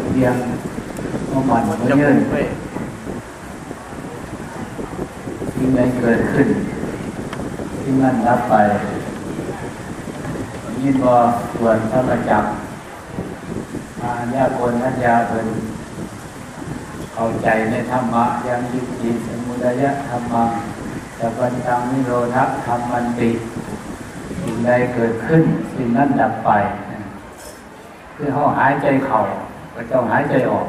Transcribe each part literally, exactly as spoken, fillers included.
เพียงเมื่อมันเมื่อยืนสิ่งใดเกิดขึ้นสิ่งนั้นรับไปยินว่าส่วนพระประจักษ์อาญาคนทัญญาเพิ่นเข้าใจในธรรมะยังยุติสมุทัยธรรมังสัพพัญญังนิโรธธรรมันติสิ่งใดเกิดขึ้นสิ่งนั้นดับไปคือเขาหายใจเข้าก็ต้องหายใจออก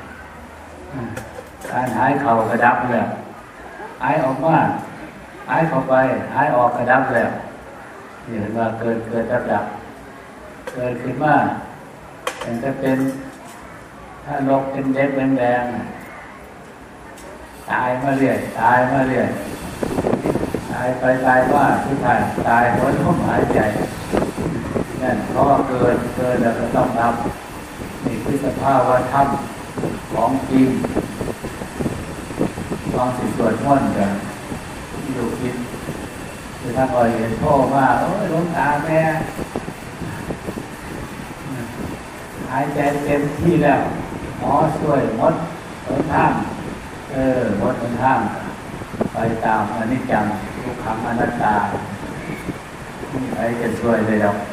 การหายเข้าก็ดับแล้วหายออกมาหายเข้าไปหายออกก็ดับแล้วนี่เห็นว่าเกิดเกิดดับดับเกิดขึ้นมาแต่จะเป็นถ้าลกเป็นเด็กแดงๆตายมาเรื่อยตายมาเรื่อยตายไปตายว่าทุกท่านตายเพราะลมหายใจนั่นเพราะว่าเกิดเกิดแล้วก็ต้องดับนี่คือสภาวะธรรมของจริงความสิสวดมนต์กันดูคิดคือถ้าคอยเห็นพ่อว่าโอ้ยหลวงตาแม่หายใจเต็มที่แล้วหมอช่วยมดหนทางเออมดหนทางไปตามอนิจจังทุกขังอนัตตาไม่มีใครจะช่วยเลยหรอก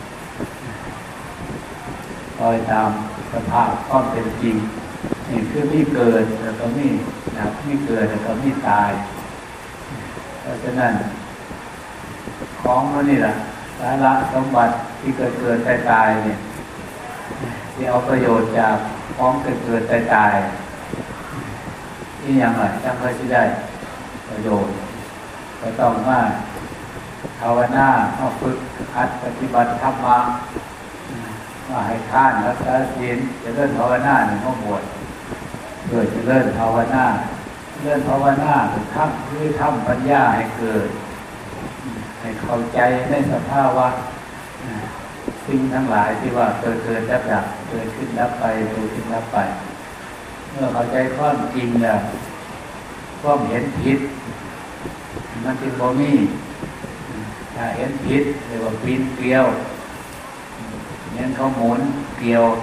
คอยตามสภาพความเป็นจริงนี่คือมีเกิดแล้วก็มีดับมีเกิดแล้วก็มีตายเพราะฉะนั้นของมันนี่แหละสาระสมบัติที่เกิดเกิดตายตายเนี่ยที่เอาประโยชน์จากของเกิดเกิดตายตายนี่ยังไงจังเคยที่ได้ประโยชน์ก็ต้องมาภาวนามาฝึกหัดปฏิบัติธรรมะมาให้ท่านรักษาศีลจะเริ่มภาวนาหนึ่งข้อบวชเกิดจะเริ่มภาวนาเริ่มภาวนาถึงทำคือทำปัญญาให้เกิดให้เข้าใจในสภาวะสิ่งทั้งหลายที่ว่าเกิดเกิดดับดับเกิดขึ้นดับไปเกิดขึ้นดับไปเมื่อเข้าใจความจริงแล้วความเห็นผิดมันจึงบ่มีถ้าเห็นผิดเรียกว่าปีนเกลียวเน้นเขาหมุนเกลียว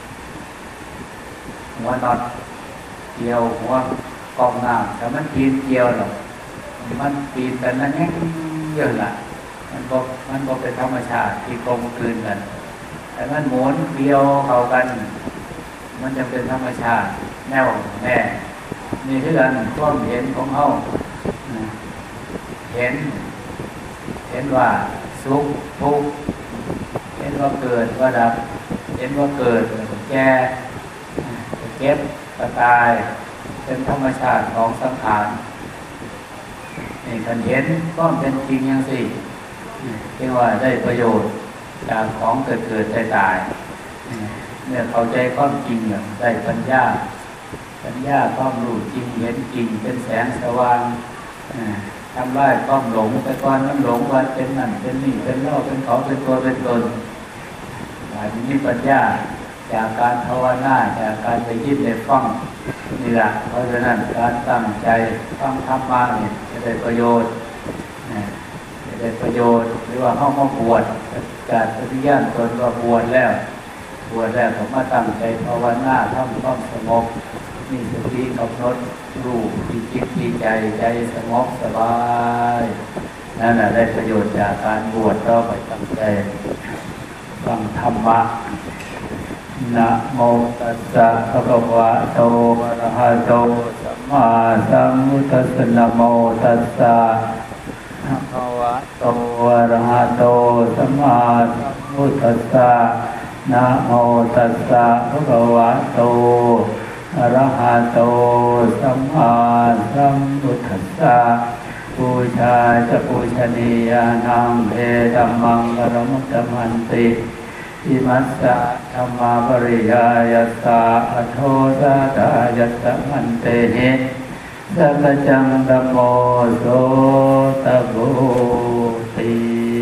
หัวน็อตเกลียวหัวกองน้ำแต่มันปีนเกลียวหรอกมันปีนแต่นั้นแง่เยอะละมันบอกมันบอกเป็นธรรมชาติที่กลมกลืนกันแต่มันหมุนเกลียวเข้ากันมันจะเป็นธรรมชาติแน่วแน่นี่คือการความเห็นของเขาเห็นเห็นว่าสุขทุกข์เห็นว่าเกิดว่าดับเห็นว่าเกิดแก่เก็บกระตายเป็นธรรมชาติของสังขารนี่ท่านเห็นก็เป็นจริงอย่างสิที่ว่าได้ประโยชน์จากของเกิดเกิดตายตายเนี่ยเข้าใจความจริงอย่างได้ปัญญาปัญญาความรู้จริงเห็นจริงเป็นแสงสว่างทำลายความหลงแต่ก่อนมันหลงว่าเป็นนั่นเป็นนี่เป็นเล่าเป็นเขาเป็นตัวเป็นตนอันนี้ปัญญาจากการภาวนาจากการไปยึดในฟังนี่แหละเพราะฉะนั้นการตั้งใจฟังธรรมะเนี่ยจะได้ประโยชน์จะได้ประโยชน์หรือว่าเข้ามาบวชการปฏิญาณตนว่าบวชแล้วบวชแล้วผมมาตั้งใจภาวนาทำความสงบนี่สติกำหนดรู้ที่จิตที่ใจใจสงบสบายนั่นแหละได้ประโยชน์จากการบวชต่อไปตั้งใจฟังธรรมะนะโมตัสสะภะคะวะโตอะระหะโตสัมมาสัมพุทธัสสะนะโมตัสสะภะคะวะโตอะระหะโตสัมมาสัมพุทธัสสะนะโมตัสสะภะคะวะโตอะระหะโตสัมมาสัมพุทธัสสะบูชาจะบูชนียานังเอตัมมังปรมุตตมันติอิมัสสะธัมมาปริยายัสสะอโทสะดายัสสะมันเตหิสัพจังธัมโมโสตบุติ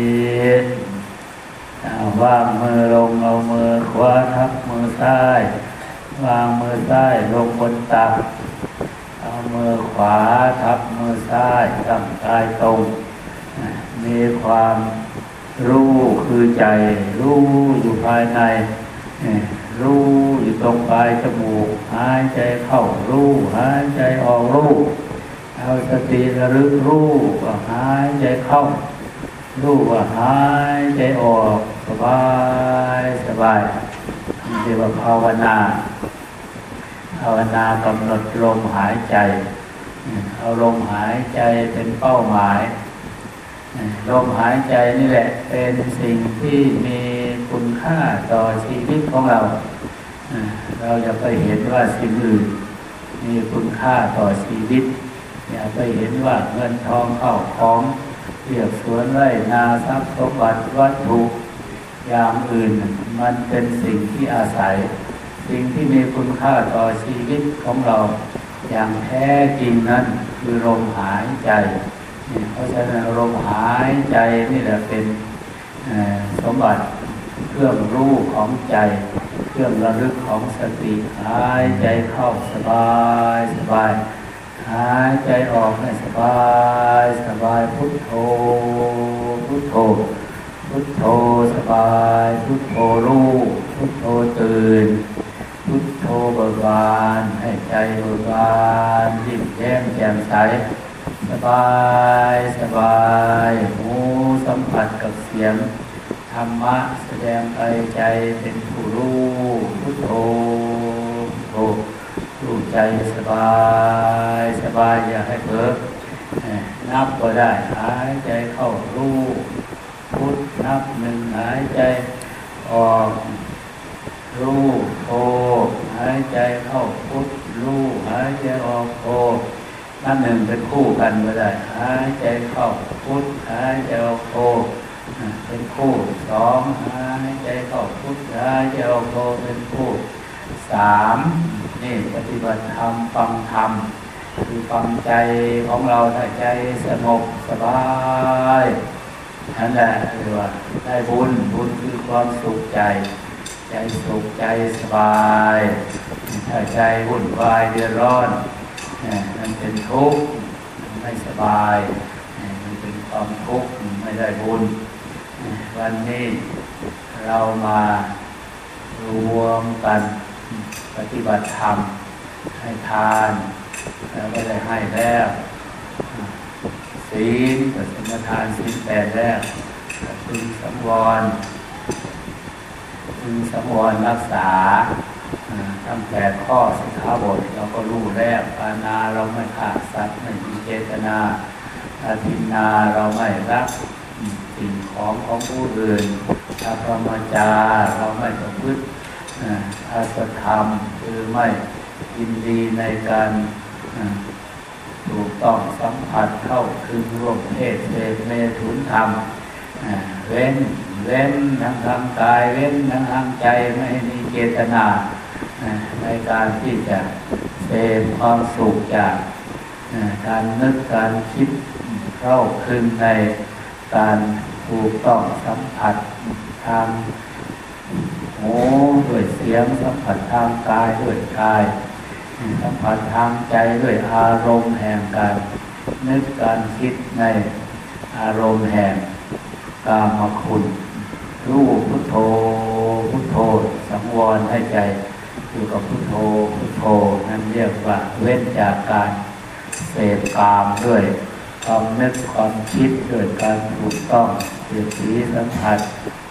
วางมือลงเอามือขวาทับมือซ้ายวางมือซ้ายลงบนตักเอามือขวาทับมือซ้ายตั้งกายตรงมีความรู้คือใจรู้อยู่ภายในรู้อยู่ตรงปลายจมูกหายใจเข้ารู้หายใจออกรู้เอาสติระลึกรู้ว่าหายใจเข้ารู้ว่าหายใจออกสบายสบายนี่เรียกว่าภาวนาภาวนากำหนดลมหายใจเอาลมหายใจเป็นเป้าหมายลมหายใจนี่แหละเป็นสิ่งที่มีคุณค่าต่อชีวิตของเราเราอย่าไปเห็นว่าสิ่งอื่นมีคุณค่าต่อชีวิตอย่าไปเห็นว่าเงินทองเข้าของเรียกสวนไร่นาทรัพย์สมบัติวัตถุอย่างอื่นมันเป็นสิ่งที่อาศัยสิ่งที่มีคุณค่าต่อชีวิตของเราอย่างแท้จริงนั้นคือลมหายใจเพราะฉะนั้นลมหายใจนี่แหละเป็นสมบัติเครื่องรู้ของใจเครื่องระลึกของสติหายใจเข้าสบายสบายหายใจออกให้สบายสบายพุทโธพุทโธพุทโธสบายพุทโธรู้พุทโธตื่นพุทโธเบิกบานให้ใจเบิกบานยิ้มแย้มแจ่มใสสบายสบายหูสัมผัสกับเสียงธรรมะแสดงไปใจเป็นผู้รู้พุทโธพุทโธรู้ใจสบายสบายอย่าให้เผลอนับก็ได้หายใจเข้ารู้พุทนับหนึ่งหายใจออกรู้โธหายใจเข้าพุทรู้หายใจออกโธนับหนึ่งเป็นคู่กันก็ได้หายใจเข้าพุทหายใจออกโธเป็นคู่สองหายใจเข้าพุทหายใจออกโธเป็นคู่สามนี่ปฏิบัติธรรมฟังธรรมคือฟังใจของเราถ้าใจสงบสบายนั่นแหละเรียกว่าได้บุญบุญคือความสุขใจใจสุขใจสบายถ้าใจวุ่นวายเดือดร้อนมันเป็นทุกข์ไม่สบายมันเป็นความทุกข์ไม่ได้บุญวันนี้เรามารวมกันปฏิบัติธรรมให้ทานแล้วก็ได้ให้แล้วศีลก็สมทานศีลแปดแล้วพึงสังวรพึงสังวรรักษาทั้งแปดข้อสิกขาบทเราก็รู้แล้วปานาเราไม่ฆ่าสัตว์ไม่มีเจตนาอาทินนาเราไม่รักสิ่งของของผู้อื่นอาพรหมจาเราไม่ประพฤติอาสธรรมคือไม่ยินดีในการถูกต้องสัมผัสเข้าถึงร่วมเพศเสพเมถุนธรรมเว้นเว้นทั้งทางกายเว้นทั้งทางใจไม่ให้มีเจตนาในการที่จะเสพความสุขจากการนึกการคิดเข้าถึงในการถูกต้องสัมผัสทางหูด้วยเสียงสัมผัสทางกายด้วยกายสัมผัสทางใจด้วยอารมณ์แห่งการนึกการคิดในอารมณ์แห่งกามคุณรู้พุทโธพุทโธสังวรให้ใจอยู่กับพุทโธพุทโธนั่นเรียกว่าเว้นจากการเสพกามด้วยความนึกความคิดด้วยการถูกต้องเสียสีสัมผัส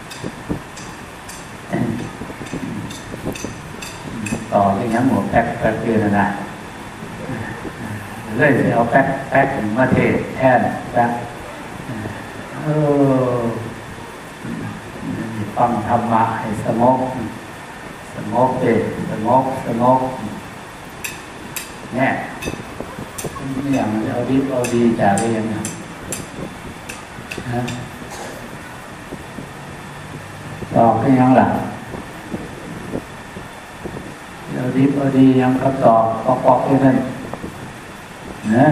ต่อที่ยังหมดแป๊กแป๊กเดียวนะเลยจะเอาแป๊กแป๊กถึงมาเทศแทนแป๊กเออฟังธรรมะให้สงบสงบเด็สงบสงบเนี่ยนี่อย่างเอาดีเอาดีจากเรียนนะต่อก็ยังหลังเอาดีเอาดียังกับต่อปอกปอกอยู่นั่นนะ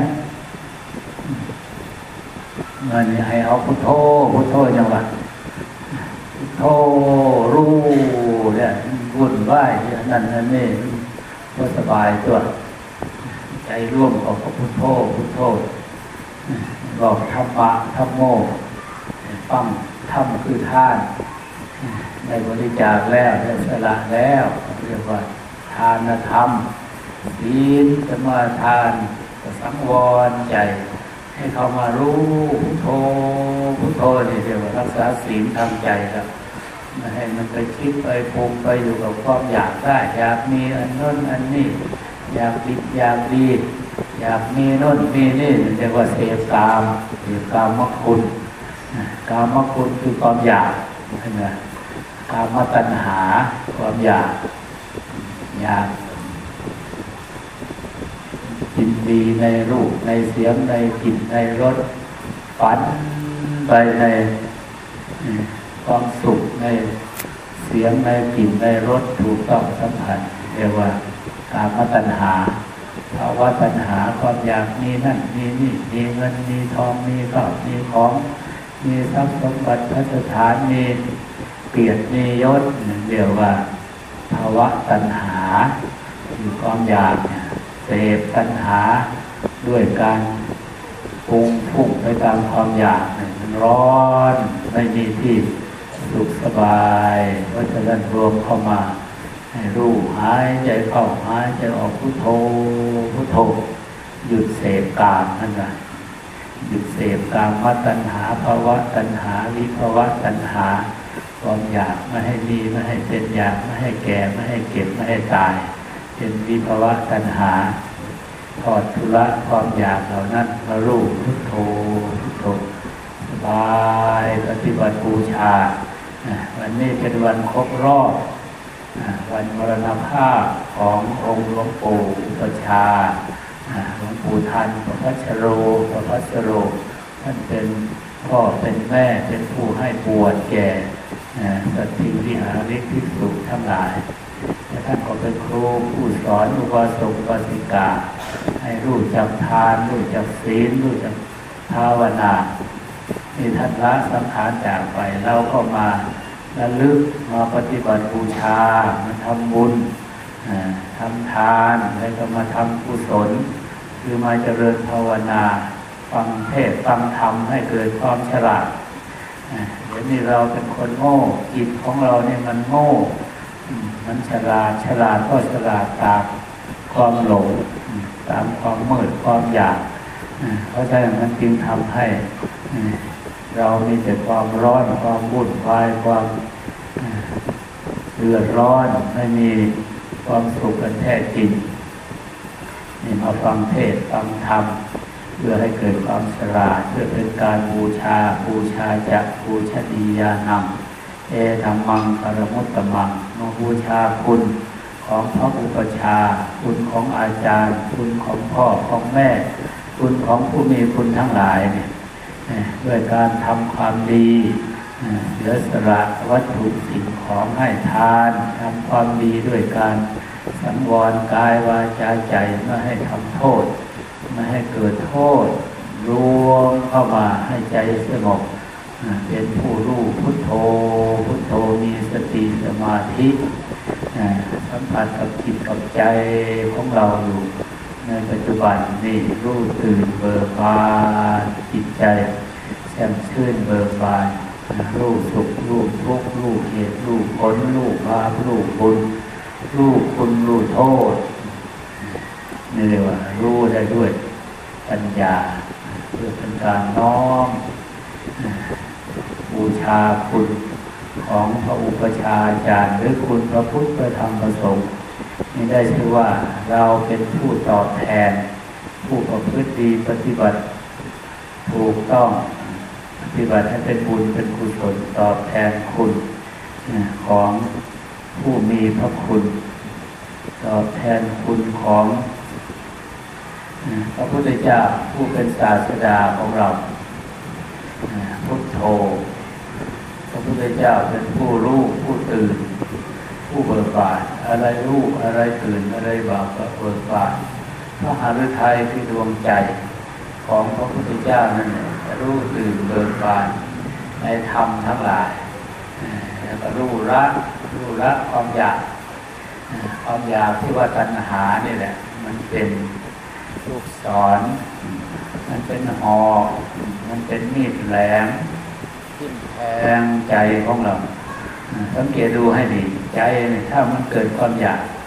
เงินให้เอาพุทโธพุทโธยังวะพุทโธรู้เนี่ยวุ่นวายนั่นนั่นนี่ก็สบายตัวใจร่วมกับพุทโธพุทโธบอกธรรมะธรรมโมฟังธรรมคือท่านได้บริจาคแล้วได้สละแล้วเรียกว่าทานธรรมศีลสมาทานสังวรใจให้เขามารู้พุทโธพุทโธนี่เรียกว่ารักษาศีลทางใจครับไม่ให้มันไปคิดไปปรุงไปอยู่กับความอยากได้อยากมีอันนั้นอันนี้อยากดีอยากดีอยากมีโน่นมีนี่เรียกว่าเสพกามเสพกามคุณกามคุณคือความอยากนะกามตัณหาความอยากอยากยินดีในรูปในเสียงในกลิ่นในรสฝันไปในความสุขในเสียงในกลิ่นในรสถูกต้องสัมผัสเรียกว่ากามตัณหาภาวะตัณหาความอยากมีนั่นมีนี่มีเงินมีทองมีข้าวมีของมีทรัพย์สมบัติพระสถานมีเกียรติมียศเรียกว่าภาวะตัณหาคือความอยากเสพตัณหาด้วยการปรุงพุ่งไปตามความอยากมันร้อนไม่มีที่สุขสบายเพราะฉะนั้นรวมเข้ามาให้รู้หายใจเข้าหายใจออกพุทโธพุทโธหยุดเสพกามนั่นแหละหยุดเสพกามตัณหาภาวะตัณหาวิภาวะตัณหาความอยากไม่ให้มีไม่ให้เป็นอยากไม่ให้แก่ไม่ให้เก็บไม่ให้ตายเป็นวิภาวะตัณหาถอดทุละความอยากเหล่านั้นมารู้พุทโธพุทโธสบายปฏิบัติบูชาวันนี้เป็นวันครบรอบวันมรณภาพขององค์หลวงปู่อุปัชฌาย์หลวงปู่ทันประภัชโรประภัสโรท่านเป็นพ่อเป็นแม่เป็นผู้ให้บวชแก่สัตถิวิหาริกภิกษุทั้งหลายและท่านก็เป็นครูผู้สอนอุบาสกอุบาสิกาให้รู้จักทานรู้จักศีลรู้จักภาวนาที่ท่านละสังขารจากไปเราก็มาระลึกมาปฏิบัติบูชามาทำบุญทำทานแล้วก็มาทำกุศลคือมาเจริญภาวนาฟังเทศน์ฟังธรรมให้เกิดความฉลาดเดี๋ยวนี้เราเป็นคนโง่จิตของเราเนี่ยมันโง่มันฉลาดฉลาดก็ฉลาดตามความหลงตามความมืดความอยากเพราะฉะนั้นมันจึงทำให้เรามีแต่ความร้อนความวุ่นวายความเดือดร้อนไม่มีความสุขกันแท้จริงนี่มาฟังเทศน์ฟังธรรมเพื่อให้เกิดความฉลาดเพื่อเป็นการบูชาบูชาจักบูชนียานังเอธัมมังปรมุตตมังมาบูชาคุณของพระอุปัชฌาย์คุณของอาจารย์คุณของพ่อของแม่คุณของผู้มีคุณทั้งหลายเนี่ยด้วยการทำความดีเสียสละวัตถุสิ่งของให้ทานทำความดีด้วยการสังวรกายวาจาใจไม่ให้ทำโทษไม่ให้เกิดโทษรวมเข้ามาให้ใจสงบเป็นผู้รู้พุทโธพุทโธมีสติสมาธิสัมผัสกับจิตกับใจของเราอยู่ในปัจจุบันนี่รู้ตื่นเบิกบานจิตใจแช่มชื่นเบิกบานรู้สุขรู้ทุกข์รู้เหตุรู้ผลรู้บาปรู้บุญรู้คุณรู้โทษนี่เรียกว่ารู้ได้ด้วยปัญญาเพื่อเป็นการน้อมบูชาคุณของพระอุปัชฌาจารย์หรือคุณพระพุทธพระธรรมพระสงฆ์นี่ได้ชื่อว่าเราเป็นผู้ตอบแทนผู้ประพฤติดีปฏิบัติถูกต้องปฏิบัติให้เป็นบุญเป็นกุศลตอบแทนคุณของผู้มีพระคุณตอบแทนคุณของพระพุทธเจ้าผู้เป็นศาสดาของเราพุทโธพระพุทธเจ้าเป็นผู้รู้ผู้ตื่นผู้เบิกบานอะไรรู้อะไรตื่นอะไรบาปก็เบิกบานพระหฤทัยคือดวงใจของพระพุทธเจ้านั่นแหละรู้ตื่นเบิกบานในธรรมทั้งหลายแล้วก็รู้ละรู้ละความอยากความอยากที่ว่าตัณหานี่แหละมันเป็นลูกศรมันเป็นหอกมันเป็นมีดแหลมทิ่มแทงใจของเราสังเกตดูให้ดีใจถ้ามันเกิดความอยาก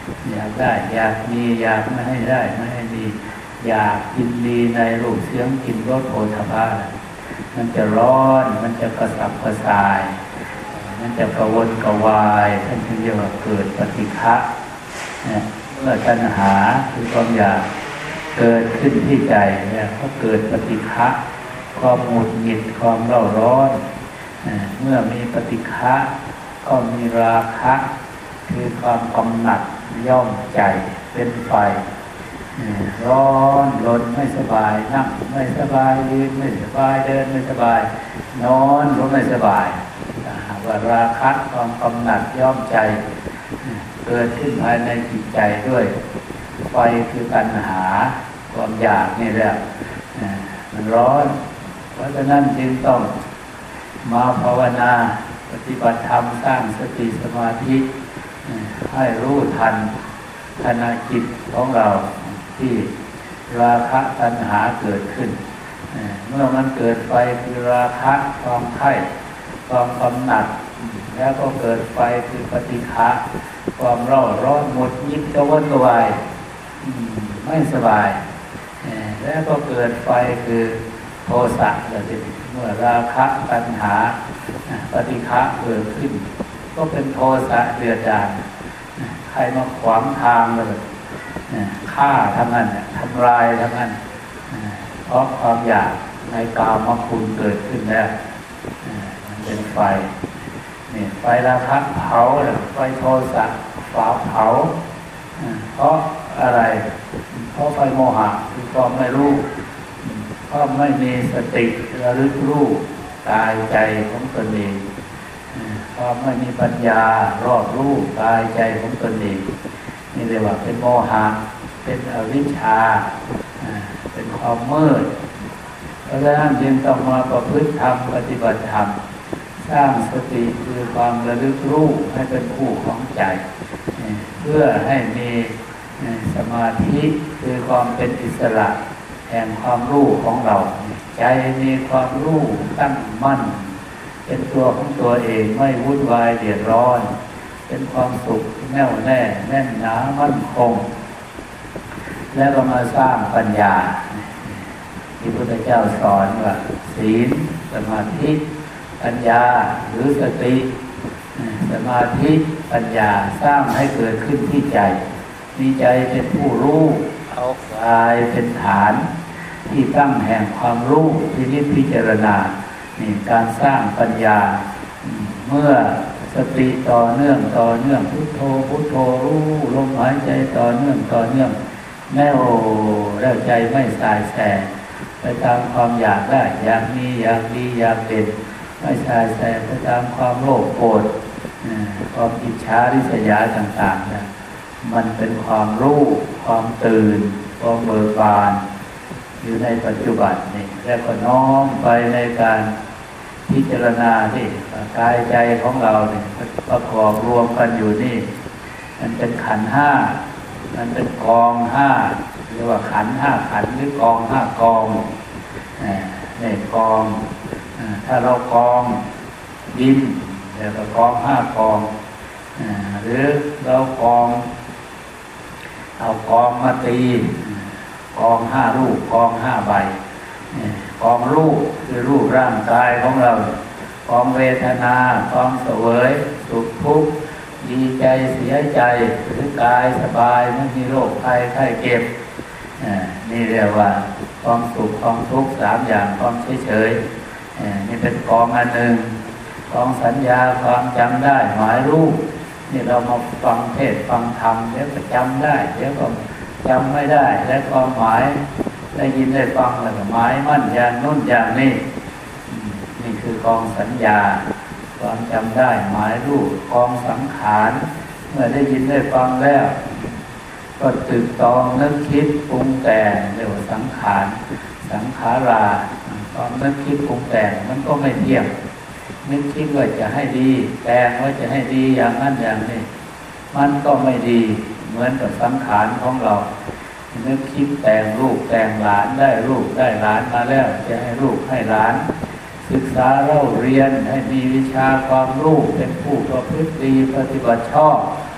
อยากได้อยากมีอยากไม่ให้ได้ไม่ให้มีอยากกินดีในรูปเสียงกลิ่นรสโผฏฐัพพะมันจะร้อนมันจะกระสับกระส่ายมันจะกระวนกระวายท่านเรียกว่าเกิดปฏิฆะเมื่อตัณหาคือความอยากเกิดขึ้นที่ใจเนี่ยก็เกิดปฏิฆะความหงุดหงิดความเร่าร้อนเมื่อมีปฏิฆะก็มีราคะคือความกำหนัดย่อมใจเป็นไฟร้อนรนไม่สบายนั่งไม่สบายยืนไม่สบายเดินไม่สบายนอนก็ไม่สบายว่าราคะความกำหนัดย่อมใจเกิดขึ้นภายในจิตใจด้วยไฟคือตัณหาความอยากนี่แหละมันร้อนเพราะฉะนั้นจึงต้องมาภาวนาปฏิบัติธรรมสร้างสติสมาธิให้รู้ทันขณะจิตของเราที่ราคะตัณหาเกิดขึ้นเมื่อมันเกิดไฟคือราคะความใคร่ความกำหนัดแล้วก็เกิดไฟคือปฏิฆะความเร่าร้อนหมดยิบกระวนกระวายไม่สบายแล้วก็เกิดไฟคือโทสะเมื่อราคะตัณหาปฏิฆะเกิดขึ้นก็เป็นโทสะเดือดดาลใครมาขวางทางเลยฆ่าทั้งนั้นทำลายทั้งนั้นเพราะความอยากในกามคุณเกิดขึ้นแล้วมันเป็นไฟนี่ไฟราคะเผาไฟโทสะฝาเผาเพราะอะไรเพราะไฟโมหะคือความไม่รู้เพราะไม่มีสติระลึกรู้กายใจของตนเองเพราะไม่มีปัญญารอบรู้กายใจของตนเองนี่เรียกว่าเป็นโมหะเป็นอวิชชาเป็นความมืดเพราะฉะนั้นจึงต้องมาประพฤติธรรมปฏิบัติธรรมสร้างสติคือความระลึกรู้ให้เป็นผู้ของใจเพื่อให้มีสมาธิคือความเป็นอิสระแห่งความรู้ของเราใจมีความรู้ตั้งมั่นเป็นตัวของตัวเองไม่วุ่นวายเดือดร้อนเป็นความสุขแน่วแน่แน่นหนามั่นคงแล้วก็มาสร้างปัญญาที่พระพุทธเจ้าสอนว่าศีลสมาธิปัญญาหรือสติสมาธิปัญญาสร้างให้เกิดขึ้นที่ใจมีใจเป็นผู้รู้เอากายเป็นฐานที่ตั้งแห่งความรู้พินิจพิจารณานี่การสร้างปัญญาเมื่อสติต่อเนื่องต่อเนื่องพุทโธพุทโธรู้ลมหายใจต่อเนื่องต่อเนื่องแน่วแล้วใจไม่สายแสไปตามความอยากได้อยากมีอยากดีอยากเป็นไม่สายแสไปตามความโลภโกรธความอิจฉาริษยาต่างๆนะมันเป็นความรู้ความตื่นความเบิกบานอยู่ในปัจจุบันนี่แล้วก็น้อมไปในการพิจารณาที่กายใจของเราเนี่ยประกอบรวมกันอยู่นี่มันเป็นขันธ์ห้ามันเป็นกองห้าเรียกว่าขันธ์ห้าขันธ์หรือกองห้ากองนี่กองถ้าเรากองดินเรียกว่ากองห้ากองหรือเรากองเอากองมาตีกองห้ารูปกองห้าใบกองรูปคือรูปร่างกายของเรากองเวทนากองเสวยสุขทุกข์ดีใจเสียใจหรือกายสบายไม่มีโรคภัยไข้เจ็บนี่เรียกว่าความสุขความทุกข์สามอย่างความเฉยๆนี่เป็นกองอันหนึ่งกองสัญญาความจำได้หมายรู้นี่เรามาฟังเทศฟังธรรมเดี๋ยวก็จำได้เดี๋ยวก็จำไม่ได้และความหมายได้ยินได้ฟังแล้วก็หมายมั่นอย่างนู้นอย่างนี้นี่คือกองสัญญาความจำได้หมายรู้กองสังขารเมื่อได้ยินได้ฟังแล้วก็ตึกตองนึกคิดปรุงแต่งเรียกว่าสังขารสังขาราความนึกคิดปรุงแต่งมันก็ไม่เที่ยงนึกคิดว่าจะให้ดีแต่งว่าจะให้ดีอย่างนั้นอย่างนี้มันก็ไม่ดีเหมือนกับสังขารของเรานึกคิดแต่งลูกแต่งหลานได้ลูกได้หลานมาแล้วจะให้ลูกให้หลานศึกษาเล่าเรียนให้มีวิชาความรู้เป็นผู้ประพฤติดีปฏิบัติชอบ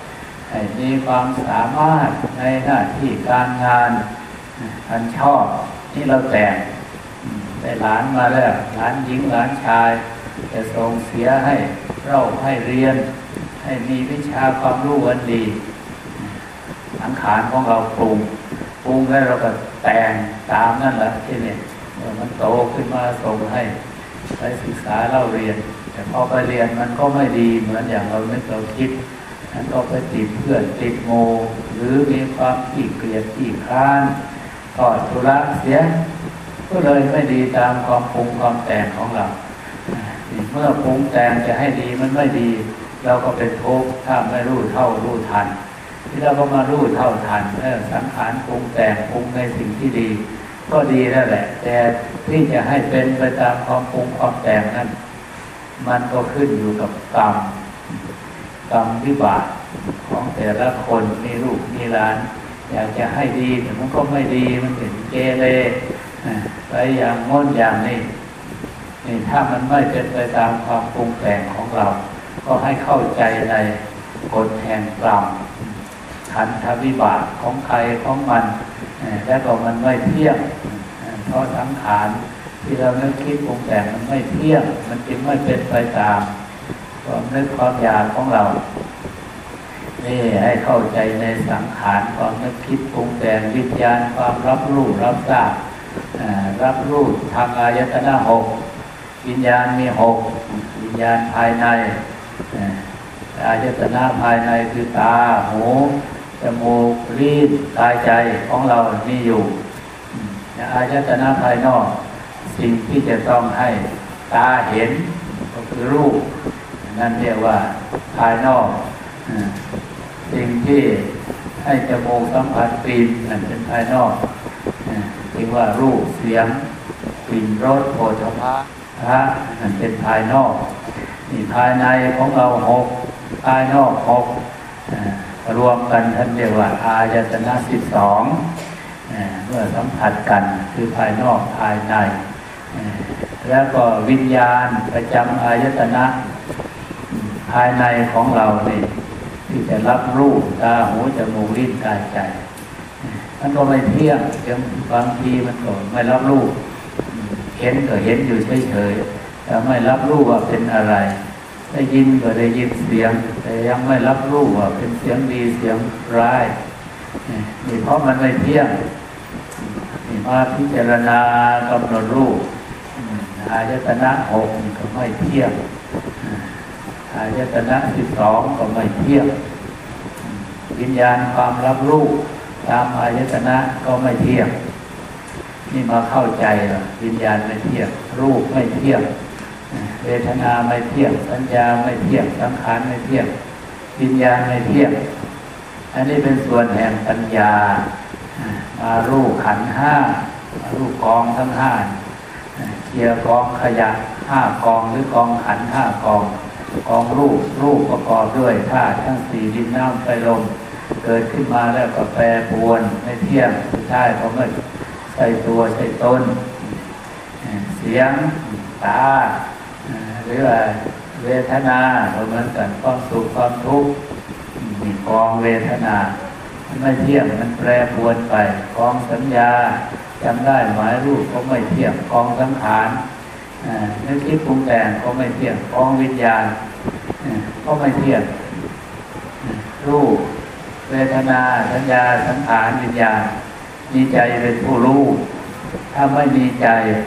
ให้มีความสามารถในหน้าที่การงานอันชอบที่เราแต่งได้หลานมาแล้วหลานหญิงหลานชายจะส่งเสียให้เราให้เรียนให้มีวิชาความรู้อันดีสังขารของเราปรุงปรุงแล้วเราก็แต่งตามนั่นแหละที่นี่เมื่อมันโตขึ้นมาส่งให้ไปศึกษาเล่าเรียนแต่พอไปเรียนมันก็ไม่ดีเหมือนอย่างเรานึกเราคิดมันก็ไปติดเพื่อนติดโมหรือมีความขี้เกียจขี้คร้านทอดทุระเสียก็เลยไม่ดีตามความปรุงความแต่งของเราเมื่อปรุงแต่งจะให้ดีมันไม่ดีเราก็เป็นทุกข์ถ้าไม่รู้เท่ารู้ทันที่เราก็มารู้เท่าทันเออสังขารปรุงแต่งปรุงในสิ่งที่ดีก็ดีแล้วแหละแต่ที่จะให้เป็นไปตามความปรุงความแต่งนั้นมันก็ขึ้นอยู่กับกรรมกรรมวิบากของแต่ละคนมีลูกมีหลานอยากจะให้ดีแต่มันก็ไม่ดีมันเป็นเกเรไปอย่างงดอย่างนี้นี่ถ้ามันไม่เป็นไปตามความปรุงแต่งของเราก็ให้เข้าใจในกฎแห่งกรรมขันธวิบากของใครของมันแล้วก็มันไม่เที่ยงเพราะสังขารที่เรานึกคิดปรุงแต่งมันไม่เที่ยงมันจึงไม่เป็นไปตามความนึกความอยากของเรานี่ให้เข้าใจในสังขารความนึกคิดปรุงแต่งวิญญาณความรับรู้รับทราบรับรู้ทางอายตนะหกวิญญาณมีหกวิญญาณภายในอายตนะภายในคือตาหูจมูกลิ้นกายใจของเรามีอยู่อายตนะภายนอกสิ่งที่จะต้องให้ตาเห็นก็คือรูปนั่นเรียกว่าภายนอกสิ่งที่ให้จมูกสัมผัสกลิ่นนั่นเป็นภายนอกเรียกว่ารูปเสียงกลิ่นรสโผฏฐัพพะพระนั่นเป็นภายนอกนี่ภายในของเราหกภายนอกหกรวมกันท่านเรียกว่าอายตนะสิบสองเมื่อสัมผัสกันคือภายนอกภายในแล้วก็วิญญาณประจำอายตนะภายในของเราเนี่ยที่จะรับรู้ตาหูจมูกลิ้นกายใจมันก็ไม่เที่ยงยังบางทีมันก็ไม่รับรู้เห็นก็เห็นอยู่เฉยๆแต่ไม่รับรู้ว่าเป็นอะไรได้ยินก็ได้ยินเสียงแต่ยังไม่รับรู้ว่าเป็นเสียงดีเสียงร้ายนี่เพราะมันไม่เที่ยงนี่มาพิจารณากำหนดรู้อายตนะหกก็ไม่เที่ยงอายตนะสิบสองก็ไม่เที่ยงวิญญาณความรับรู้ตามอายตนะก็ไม่เที่ยงนี่มาเข้าใจว่าวิญญาณไม่เที่ยงรูปไม่เที่ยงเวทนาไม่เที่ยงสัญญาไม่เที่ยงสังขารไม่เที่ยงวิญญาณไม่เที่ยงอันนี้เป็นส่วนแห่งปัญญามารู้ขันธ์ห้ามารู้กองทั้งห้าเคลียร์กองขยะห้ากองหรือกองขันธ์ห้ากองกองรูปรูปประกอบด้วยธาตุทั้งสี่ดินน้ำไฟลมเกิดขึ้นมาแล้วก็แปรปรวนไม่เที่ยงสุดท้ายก็ไม่ใช่ตัวใช่ตนเสียงตาหรือว่าเวทนาเหมือนกันความสุขความทุกข์มีกองเวทนาไม่เที่ยงมันแปรปรวนไปกองสัญญาจำได้หมายรูปก็ไม่เที่ยงกองสังขารนึกคิดปรุงแต่งก็ไม่เที่ยงกองวิญญาณก็ไม่เที่ยงรูปเวทนาสัญญาสังขารวิญญาณมีใจเป็นผู้รู้ถ้าไม่มีใจ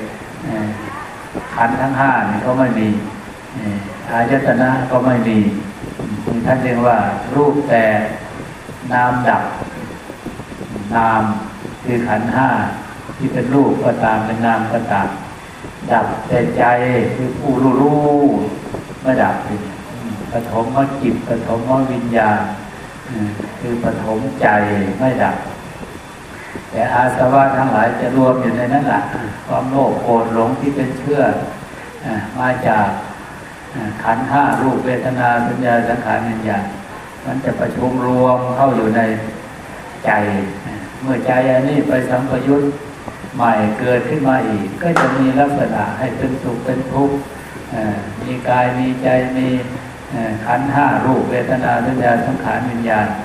ขันธ์ทั้งห้านี่ก็ไม่มีอายตนะก็ไม่มีท่านเรียกว่ารูปแต่นามดับนามคือขันธ์ห้าที่เป็นรูปก็ตามเป็นนามก็ตามดับแต่ใจคือผู้รู้รู้ไม่ดับปฐมจิตปฐมวิญญาณคือปฐมใจไม่ดับแต่อาสวะทั้งหลายจะรวมอยู่ในนั้นแหละความโลภโกรธหลงที่เป็นเชื่อมาจากขันธ์ห้ารูปเวทนาสัญญาสังขารวิญญาณมันจะประชุมรวมเข้าอยู่ในใจเมื่อใจอันนี้ไปสัมปยุตใหม่เกิดขึ้นมาอีกก็จะมีลักษณะให้เป็นสุขเป็นทุกข์มีกายมีใจมีขันธ์ห้ารูปเวทนาสัญญาสังขารวิญญาณ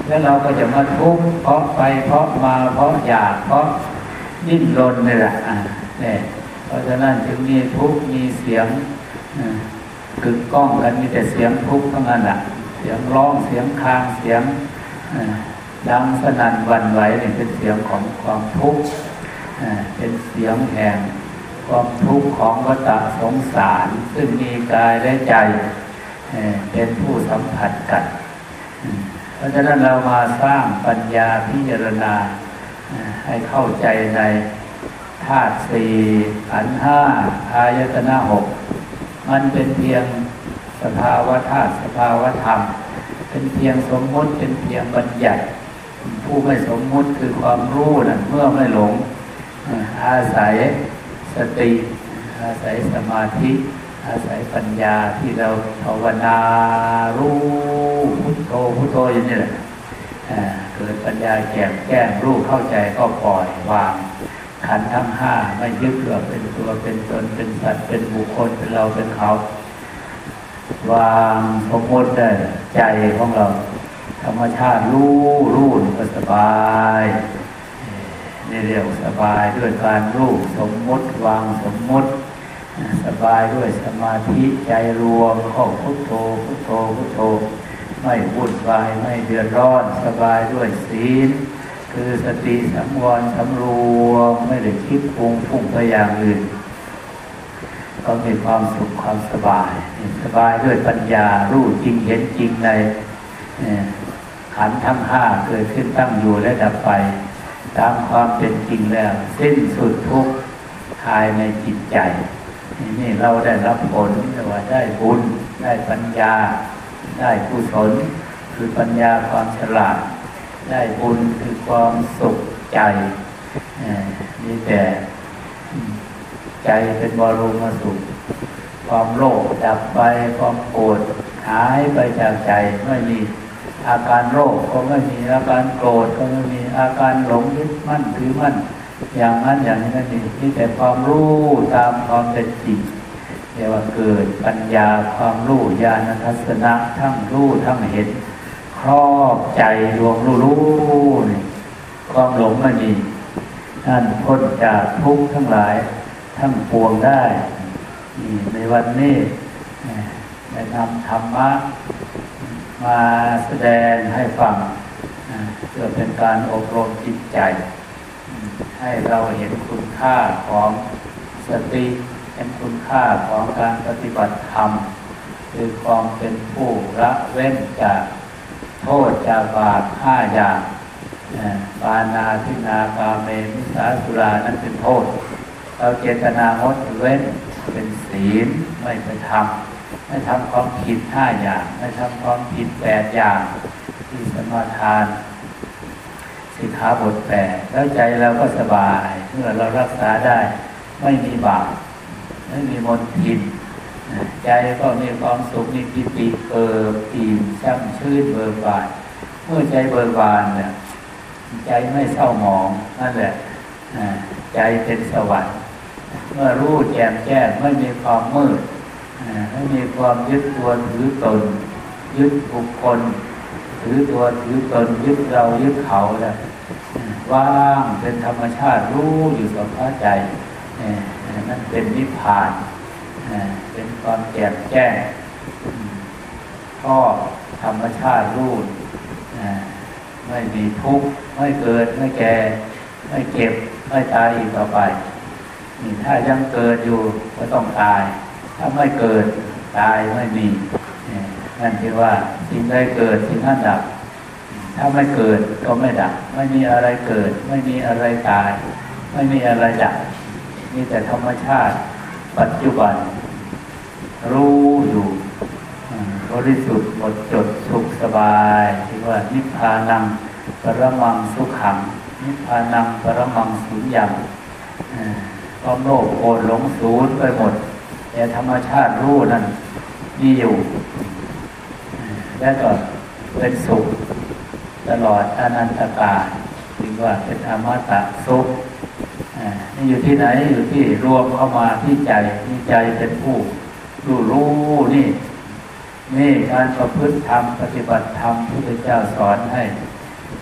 แล้วเราก็จะมาทุกข์เพราะไปเพราะมาเพราะอยากเพราะดิ้นรนนี่แหละเนี่ยเพราะฉะนั้นจึงมีทุกข์มีเสียงคือกล้องกันมีแต่เสียงทุกข์ทั้งนั้นแหละเสียงร้องเสียงครางเสียงดังสนั่นหวั่นไหวนี่เป็นเสียงของความทุกข์เป็นเสียงแห่งความทุกข์ของวัฏสงสารซึ่งมีกายและใจเป็นผู้สัมผัสกันเพราะฉะนั้นเรามาสร้างปัญญาพิจารณาให้เข้าใจในธาตุสี่ขันธ์ห้าอายตนะหกมันเป็นเพียงสภาวะธาตุสภาวะธรรมเป็นเพียงสมมติเป็นเพียงบัญญัติผู้ไม่สมมุติคือความรู้นั่นเมื่อไม่หลงอาศัยสติอาศัยสมาธิอาศัยปัญญาที่เราภาวนารู้พุทโธพุทโธอย่างนี้แหละเกิดปัญญาแจ่มแจ้งรู้เข้าใจก็ปล่อยวางขันธ์ทั้งห้าไม่ยึดว่าเป็นตัวเป็นตนเป็นสัตว์เป็นบุคคลเป็นเราเป็นเขาวางสมมติได้ใจของเราธรรมชาติรู้รู้ก็สบายนี่เรียกสบายด้วยการรู้สมมติวางสมมติสบายด้วยสมาธิใจรวมเข้าพุทโธพุทโธพุทโธไม่วุ่นวายไม่เดือดร้อนสบายด้วยศีลคือสติสังวรสำรวมไม่ได้คิดปรุงฟุ้งไปอย่างอื่นก็มีความสุขความสบายสบายด้วยปัญญารู้จริงเห็นจริงในขันธ์ทั้งห้าเกิดขึ้นตั้งอยู่และดับไปตามความเป็นจริงแล้วสิ้นสุดทุกข์ภายในจิตใจนี่เราได้รับผลว่าได้บุญได้ปัญญาได้กุศลคือปัญญาความฉลาดได้บุญคือความสุขใจนี่แต่ใจเป็นบรมสุขความโลภดับไปความโกรธหายไปจากใจไม่มีอาการโลภก็ไม่มีอาการโกรธก็ไม่มีอาการหลงยึดมั่นถือมั่นอย่างนั้นอย่างนี้นั่นเองมีแต่ความรู้ตามความเป็นจริงเรียกว่าเกิดปัญญาความรู้ญาณทัศนะทั้งรู้ทั้งเห็นครอบใจดวงรู้รู้นี่ความหลงไม่มีนั่นพ้นจากทุกข์ทั้งหลายทั้งปวงได้ในวันนี้ได้นำธรรมะมาแสดงให้ฟังเพื่อเป็นการอบรมจิตใจให้เราเห็นคุณค่าของสติเห็นคุณค่าของการปฏิบัติธรรมคือความเป็นผู้ละเว้นจากโทษจากบาปห้าอย่างปานาทินากาเมมิสาสุรานั้นเป็นโทษเราเจตนางดเว้นเป็นศีลไม่ไปทำไม่ทำความผิดห้าอย่างไม่ทำความผิดแปดอย่างที่สมาทานสิกขาบทแปดแล้วใจเราก็สบายเมื่อเรารักษาได้ไม่มีบาปไม่มีมลทินใจก็มีความสุขมีปิติเอิบอิ่มช่ำชื่นเบิกบานเมื่อใจเบิกบานเนี่ยใจไม่เศร้าหมองนั่นแหละใจเป็นสวรรค์เมื่อรู้แจ่มแจ้งไม่มีความมืดไม่มีความยึดตัวถือตนยึดบุคคลถือตัวถือตนยึดเรายึดเขาแล้วว่างเป็นธรรมชาติรู้อยู่กับพระใจนั่นเป็นนิพพานเป็นความแจ่มแจ้งก็ธรรมชาติรู้ไม่มีทุกข์ไม่เกิดไม่แก่ไม่เก็บไม่ตายอีกต่อไปนี่ถ้ายังเกิดอยู่ก็ต้องตายถ้าไม่เกิดตายไม่มีนั่นคือว่าสิ่งใดเกิดสิ่งนั้นดับถ้าไม่เกิดก็ไม่ดับไม่มีอะไรเกิดไม่มีอะไรตายไม่มีอะไรดับมีแต่ธรรมชาติปัจจุบันรู้อยู่บริสุทธิ์หมดจดสุขสบายที่ว่านิพพานังปรมังสุขังนิพพานังปรมังสุญญังความโลภโกรธหลงสูญไปหมดแต่ธรรมชาติรู้นั่นมีอยู่และก็เป็นสุขตลอดอนันตกาลถึงว่าเป็นอมตะสุขนี่อยู่ที่ไหนอยู่ที่รวมเข้ามาที่ใจที่ใจเป็นผู้รู้รู้นี่นี่การประพฤติธรรมปฏิบัติธรรมพระพุทธเจ้าสอนให้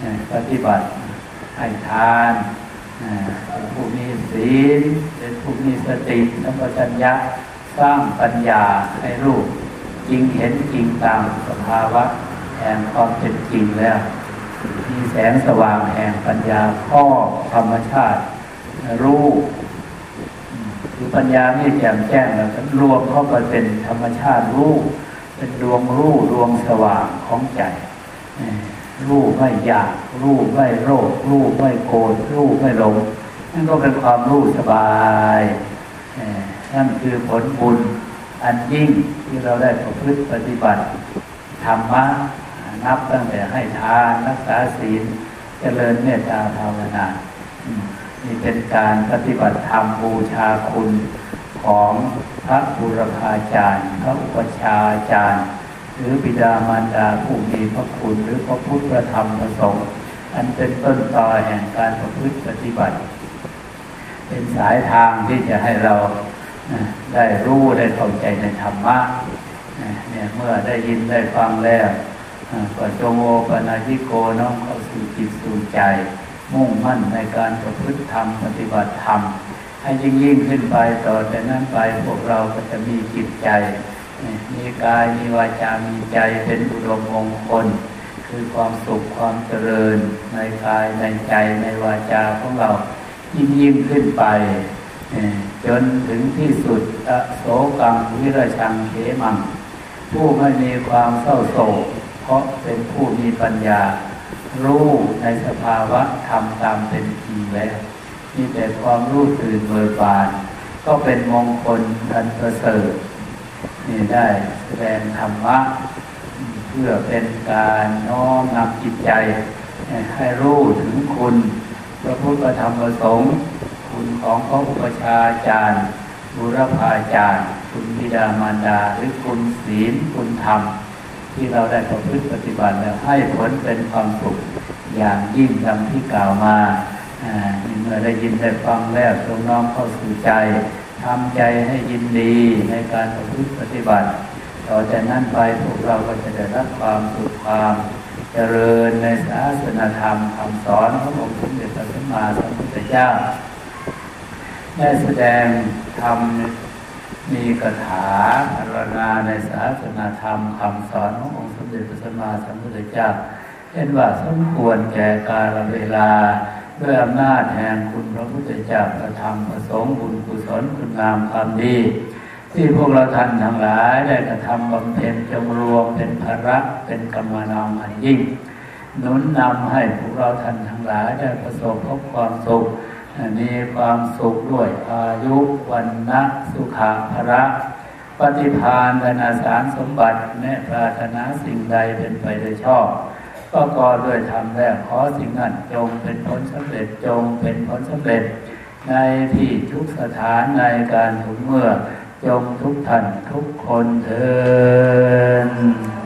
ปฏิบัติให้ทานเป็นผู้มีศีลเป็นผู้มีสติสัมปชัญญะสร้างปัญญาให้รู้จริงเห็นจริงตามสภาวะแห่งความเป็นจริงแล้วมีแสงสว่างแห่งปัญญาครอบธรรมชาติรู้คือปัญญาไม่แจ่มแจ้งแล้วรวมเข้าไปเป็นธรรมชาติรู้เป็นดวงรู้ดวงสว่างของใจรู้ไม่อยากรู้ไม่โลภรู้ไม่โกรธรู้ไม่หลงนั่นก็เป็นความรู้สบายนั่นคือผลบุญอันยิ่งที่เราได้ประพฤติปฏิบัติธรรมะนับตั้งแต่ให้ทานรักษาศีลเจริญเมตตาภาวนานี่เป็นการปฏิบัติธรรมบูชาคุณของพระบูรพาจารย์พระอุปชาจารย์หรือบิดามารดาผู้มีพระคุณหรือพระพุทธพระธรรมพระสงฆ์อันเป็นต้นตอแห่งการประพฤติปฏิบัติเป็นสายทางที่จะให้เราได้รู้ได้เข้าใจในธรรมะเนี่ยเมื่อได้ยินได้ฟังแล้วก็จงโอปนายิโกน้อมเข้าสู่จิตสู่ใจมุ่งมั่นในการประพฤติธรรมปฏิบัติธรรมให้ยิ่งยิ่งขึ้นไปต่อจากนั้นไปพวกเราก็จะมีจิตใจมีกายมีวาจามีใจเป็นอุดมมงคลคือความสุขความเจริญในกายในใจในวาจาของเรายิ่งยิ่งขึ้นไปจนถึงที่สุดอโศกังวิรชังเขมังผู้ไม่มีความเศร้าโศกเพราะเป็นผู้มีปัญญารู้ในสภาวะธรรมตามเป็นจริงแล้วมีแต่ความรู้ตื่นเบิกบานก็เป็นมงคลอันประเสริฐนี่ได้แสดงธรรมะเพื่อเป็นการน้อมนำจิตใจให้รู้ถึงคุณพระพุทธธรรมประสงค์คุณของพระอุปชาจารย์บูรพาจารย์คุณบิดามารดาหรือคุณศีลคุณธรรมที่เราได้ประพฤติปฏิบัติแล้วให้ผลเป็นความสุขอย่างยิ่งดังที่กล่าวมาเมื่อได้ยินได้ฟังแล้วจงน้อมเข้าสู่ใจทำใจให้ยินดีในการประพฤติปฏิบัติต่อจากนั้นไปพวกเราก็จะได้รับความสุขความเจริญในศาสนธรรมคำสอนขององค์สมเด็จพระสัมมาสัมพุทธเจ้าได้แสดงธรรมมีคาถาพรรณนาในศาสนธรรมคำสอนขององค์สมเด็จพระสัมมาสัมพุทธเจ้าเห็นว่าสมควรแก่กาลเวลาด้วยอำนาจแห่งคุณพระพุทธเจ้าพระธรรมพระสงฆ์บุญกุศลคุณงามความดีที่พวกเราท่านทั้งหลายได้กระทำบำเพ็ญจงรวมเป็นภาระเป็นกำมานำอันยิ่งหนุนนำให้พวกเราท่านทั้งหลายได้ประสบพบความสุขมีความสุขด้วยอายุวันนะสุขะภระปฏิภาณนาสารสมบัติแม้ปรารถนาสิ่งใดเป็นไปโดยชอบก็ก่อด้วยธรรมแล้วขอสิ่งนั้นจงเป็นผลสำเร็จจงเป็นผลสำเร็จในที่ทุกสถานในการทุกเมื่อจงทุกท่านทุกคนเถิด